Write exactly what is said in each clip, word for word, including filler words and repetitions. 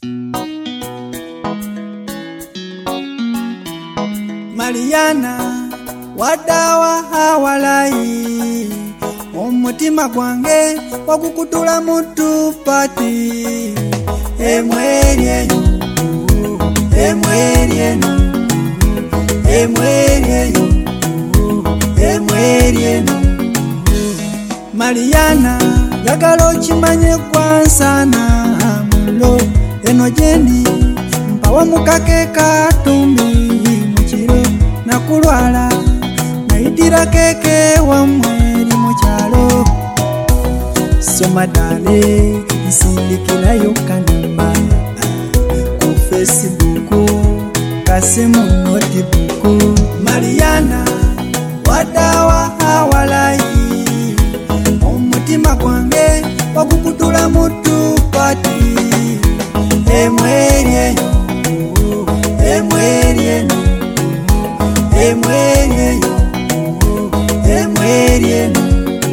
Mariana wadawa hawalai omutima gwange wakukutula mutu pati emweryeyo emweryeyo emweryeyo emweryeyo Mariana yagala okimanye kwansana mulo eno jendi mpawa mukake katumbi mukiro nakulwala naitira keke wamweri mukyalo soma dale nsindikirayo kanamba ku Facebook kasimu notebook Mariana wadawa hawalai omutima gwange wakukutula mutu pati emweryeyo emweryeyo emweryeyo emweryeyo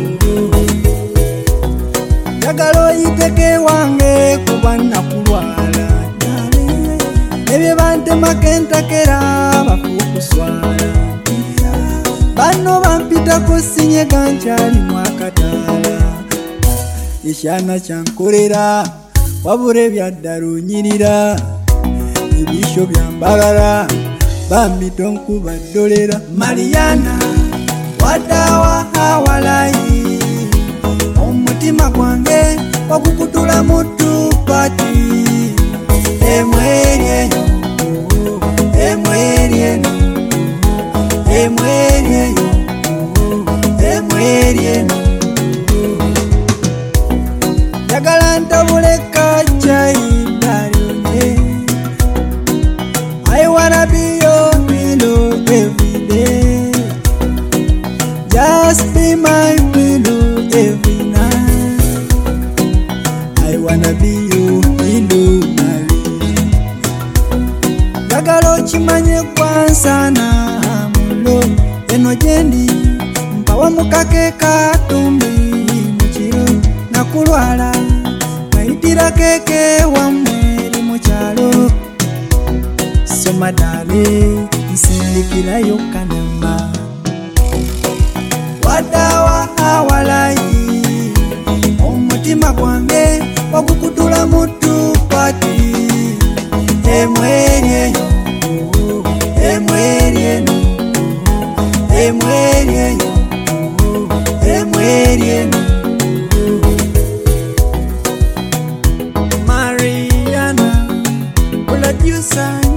yagala oyiteke wange kuba nakulwala ebyo bantemako entakera bafukuswala bano bampitako sinyega nkyali mwakataala ekyana kyankolera wabula ebyaddalunyirira ebisho byambalala bambita nkuba ddolera Mariana wadawa hawalai omutima gwange wakukutula mutu pati emweryeyo emweryeyo emweryeyo emweryeyo yagala ntabuleka chayidalune I wanna be your pillow every day. Just be my pillow every night. I wanna be your pillow, Marie. Yagala okimanye kwansana mulo eno jendi mpawa mukake katumbi mukiro nakulwala naitira keke wamweri mukyalo soma dale nsindikirayo kanamba wadawa hawalai omutima gwange wakukutula mutu pati emweryeyo emweryeyo emweryeyo emweryeyo Mariana producer